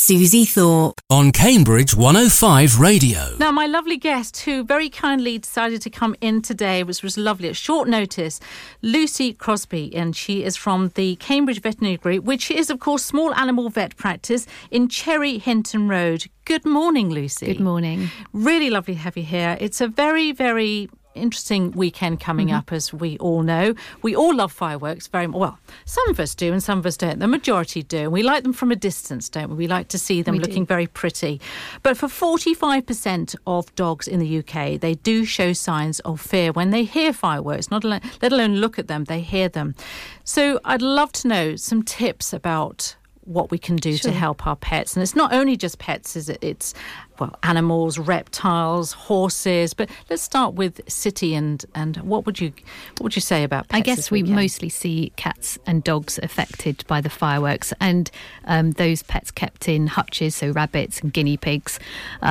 Susie Thorpe. On Cambridge 105 Radio. Now, my lovely guest, who very kindly decided to come in today, which was lovely at short notice, Lucy Crosby, and she is from the Cambridge Veterinary Group, which is, of course, small animal vet practice in Cherry Hinton Road. Good morning, Lucy. Good morning. Really lovely to have you here. It's a very, very interesting weekend coming up, as we all know. We all love fireworks very much. Well, some of us do and some of us don't. The majority do. And we like them from a distance, don't we? We like to see them looking very pretty. But for 45% of dogs in the UK, they do show signs of fear when they hear fireworks, let alone look at them, they hear them. So I'd love to know some tips about what we can do to help our pets. And it's not only just pets, is it? It's, well, animals, reptiles, horses. But let's start with City and what would you say about pets? I guess we mostly see cats and dogs affected by the fireworks, and those pets kept in hutches, so rabbits and guinea pigs.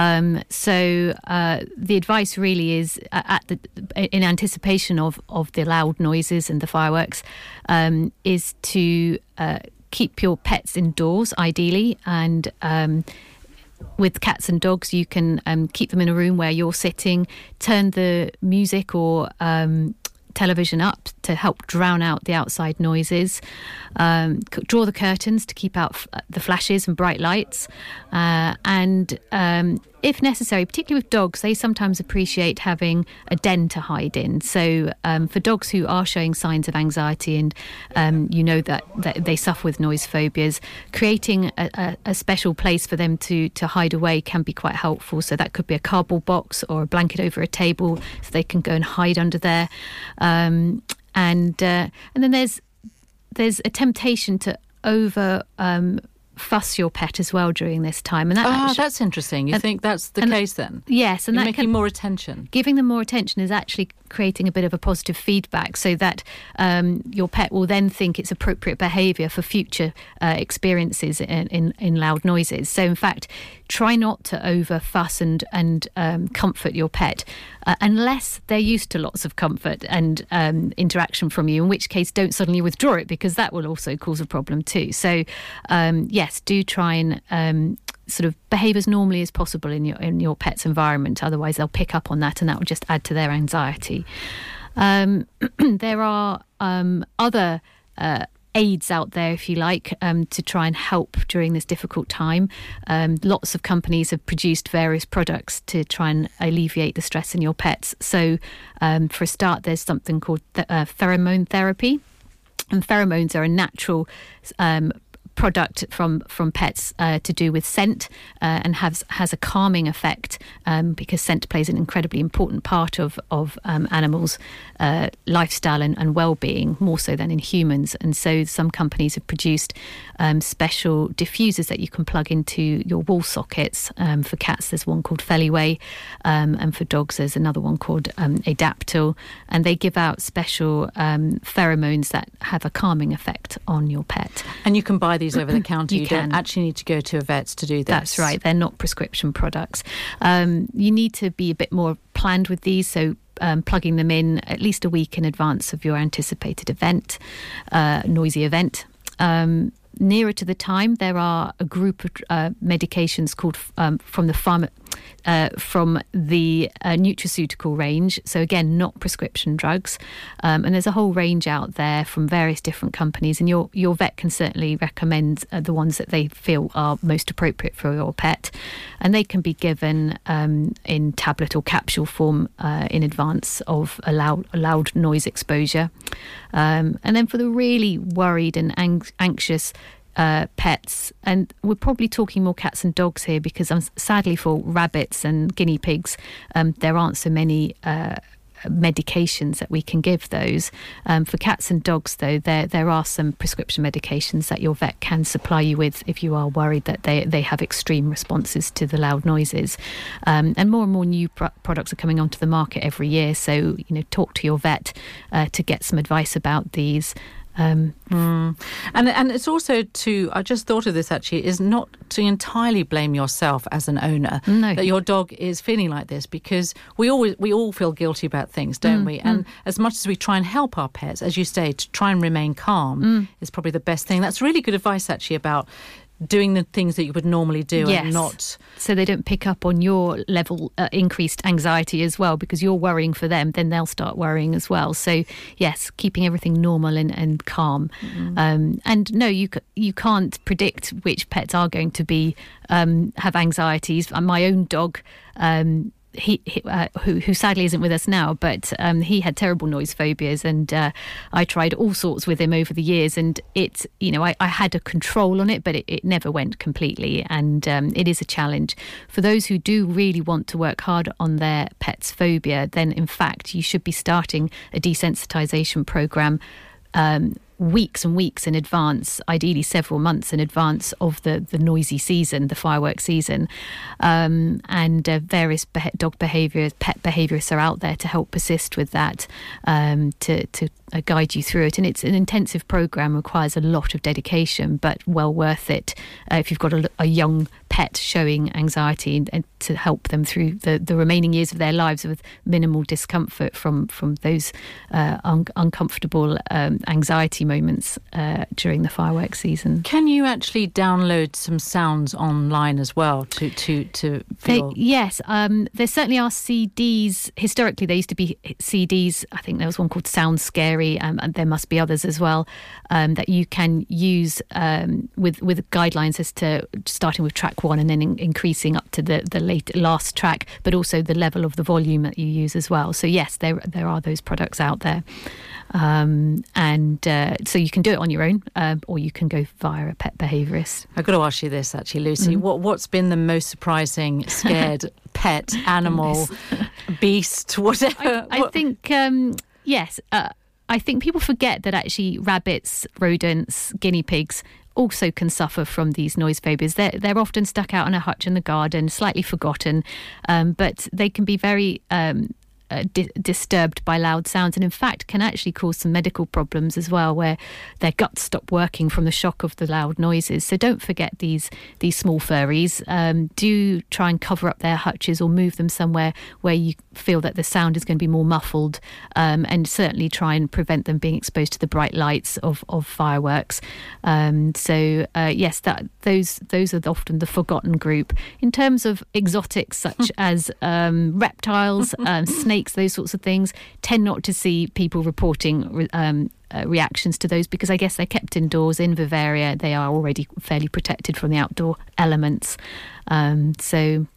So the advice really is, in anticipation of the loud noises and the fireworks, is to keep your pets indoors, ideally, and with cats and dogs, you can keep them in a room where you're sitting, turn the music or television up to help drown out the outside noises, draw the curtains to keep out the flashes and bright lights, and if necessary, particularly with dogs, they sometimes appreciate having a den to hide in. So for dogs who are showing signs of anxiety and you know that they suffer with noise phobias, creating a special place for them to hide away can be quite helpful. So that could be a cardboard box or a blanket over a table so they can go and hide under there. And then there's a temptation to over fuss your pet as well during this time, and that's interesting. You think that's the case then? Yes, and you're that making more attention. Giving them more attention is actually creating a bit of a positive feedback, so that your pet will then think it's appropriate behaviour for future experiences in loud noises. So in fact, try not to over fuss and comfort your pet unless they're used to lots of comfort and interaction from you, in which case don't suddenly withdraw it, because that will also cause a problem too. So yes, do try and sort of behave as normally as possible in your pet's environment. Otherwise they'll pick up on that, and that will just add to their anxiety. There are other aids out there, if you like, to try and help during this difficult time. Lots of companies have produced various products to try and alleviate the stress in your pets. So for a start, there's something called pheromone therapy, and pheromones are a natural product from pets to do with scent, and has a calming effect, because scent plays an incredibly important part of animals' lifestyle and well-being, more so than in humans. And so some companies have produced special diffusers that you can plug into your wall sockets. For cats, there's one called Feliway, and for dogs, there's another one called Adaptil, and they give out special pheromones that have a calming effect on your pet. And you can buy these over the counter. You don't actually need to go to a vet's to do this. That's right. They're not prescription products. You need to be a bit more planned with these, so plugging them in at least a week in advance of your anticipated event, noisy event. Nearer to the time, there are a group of medications called from the nutraceutical range. So again, not prescription drugs. And there's a whole range out there from various different companies. And your vet can certainly recommend the ones that they feel are most appropriate for your pet. And they can be given in tablet or capsule form in advance of a loud noise exposure. And then for the really worried and anxious pets, and we're probably talking more cats and dogs here, because sadly for rabbits and guinea pigs, there aren't so many medications that we can give those. For cats and dogs, though, there are some prescription medications that your vet can supply you with if you are worried that they have extreme responses to the loud noises. And more new products are coming onto the market every year, so talk to your vet to get some advice about these. And it's also I just thought of this actually, is not to entirely blame yourself as an owner that your dog is feeling like this, because we all feel guilty about things, don't we? And as much as we try and help our pets, as you say, to try and remain calm is probably the best thing. That's really good advice actually about doing the things that you would normally do and not... So they don't pick up on your level increased anxiety as well, because you're worrying for them, then they'll start worrying as well. So yes, keeping everything normal and calm. And no, you can't predict which pets are going to be have anxieties. My own dog, who sadly isn't with us now, but he had terrible noise phobias, and I tried all sorts with him over the years, and I had a control on it, but it never went completely, and it is a challenge. For those who do really want to work hard on their pet's phobia, then in fact you should be starting a desensitization program weeks and weeks in advance, ideally several months in advance of the noisy season, the fireworks season. And various dog behaviours, pet behaviourists are out there to help assist with that, to guide you through it. And it's an intensive programme, requires a lot of dedication, but well worth it if you've got a young pet showing anxiety, and to help them through the remaining years of their lives with minimal discomfort from those uncomfortable anxiety moments during the fireworks season. Can you actually download some sounds online as well to feel? Yes, there certainly are CDs. Historically, there used to be CDs. I think there was one called Sound Scary, and there must be others as well, that you can use with guidelines as to starting with track 1 and then increasing up to the last track, but also the level of the volume that you use as well. So yes, there are those products out there. So you can do it on your own, or you can go via a pet behaviourist. I've got to ask you this, actually, Lucy. What's been the most surprising, scared pet, animal, beast, whatever? I think, yes. I think people forget that actually rabbits, rodents, guinea pigs also can suffer from these noise phobias. They're often stuck out in a hutch in the garden, slightly forgotten, but they can be very disturbed by loud sounds, and in fact can actually cause some medical problems as well, where their guts stop working from the shock of the loud noises. So don't forget these small furries. Do try and cover up their hutches or move them somewhere where you feel that the sound is going to be more muffled, and certainly try and prevent them being exposed to the bright lights of fireworks. Yes, those are often the forgotten group. In terms of exotics such as reptiles, snakes, those sorts of things, tend not to see people reporting reactions to those, because I guess they're kept indoors in Bavaria. They are already fairly protected from the outdoor elements. That's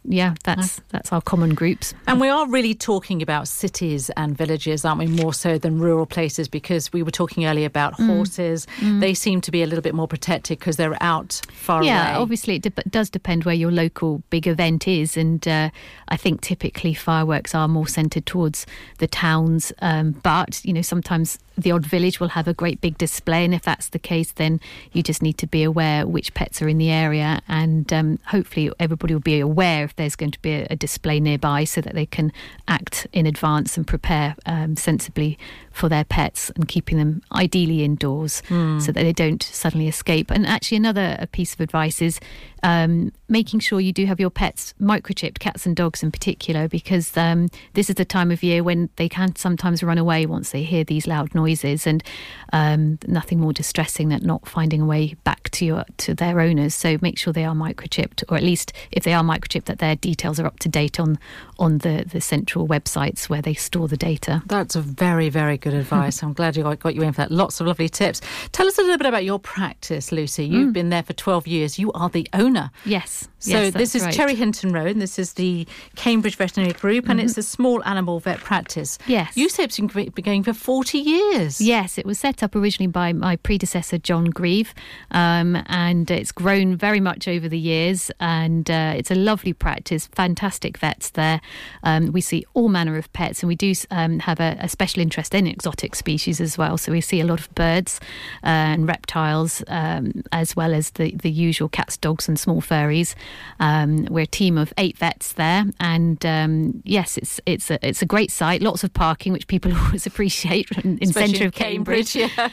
our common groups. And we are really talking about cities and villages, aren't we, more so than rural places, because we were talking earlier about horses. They seem to be a little bit more protected because they're out far away. Yeah, obviously it does depend where your local big event is, and I think typically fireworks are more centred towards the towns, but sometimes the odd village will have a great big display, and if that's the case, then you just need to be aware which pets are in the area, and hopefully everybody will be aware if there's going to be a display nearby, so that they can act in advance and prepare sensibly for their pets, and keeping them ideally indoors so that they don't suddenly escape. And actually another piece of advice is making sure you do have your pets microchipped, cats and dogs in particular, because this is the time of year when they can sometimes run away once they hear these loud noises, and nothing more distressing than not finding a way back to their owners. So make sure they are microchipped, or at least if they are microchipped, that their details are up to date on the central websites where they store the data. That's a very, very good advice. I'm glad I got you in for that. Lots of lovely tips. Tell us a little bit about your practice, Lucy. You've been there for 12 years. You are the owner. Yes. So yes, this is right. Cherry Hinton Road, and this is the Cambridge Veterinary Group, and it's a small animal vet practice. Yes. You said it's been going for 40 years. Yes, it was set up originally by my predecessor, John Grieve, and it's grown very much over the years, and it's a lovely practice, fantastic vets there. We see all manner of pets, and we do have a special interest in exotic species as well. So we see a lot of birds and reptiles, as well as the usual cats, dogs and small furries. We're a team of 8 vets there, and yes, it's a great site, lots of parking, which people always appreciate in centre of Cambridge. Yeah.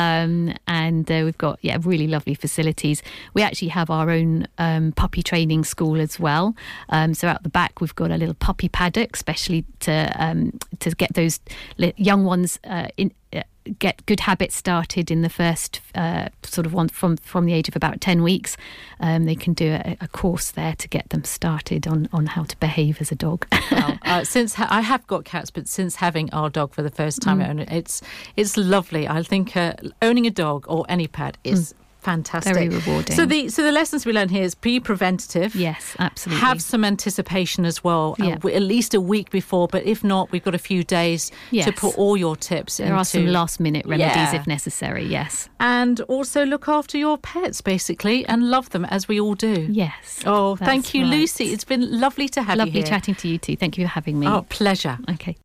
And we've got really lovely facilities. We actually have our own puppy training school as well. So out the back we've got a little puppy paddock, especially to get those young ones get good habits started in the first sort of one from the age of about 10 weeks. They can do a course there to get them started on how to behave as a dog. Well, since I have got cats, but since having our dog for the first time, it's lovely. I think owning a dog or any pet is fantastic. Very rewarding. So the lessons we learn here is be preventative. Yes, absolutely. Have some anticipation as well, at least a week before, but if not, we've got a few days to put all your tips into. There are some last minute remedies if necessary, yes. And also look after your pets, basically, and love them as we all do. Yes. Oh, thank you, right. Lucy. It's been lovely to have you here. Lovely chatting to you too. Thank you for having me. Oh, pleasure. Okay.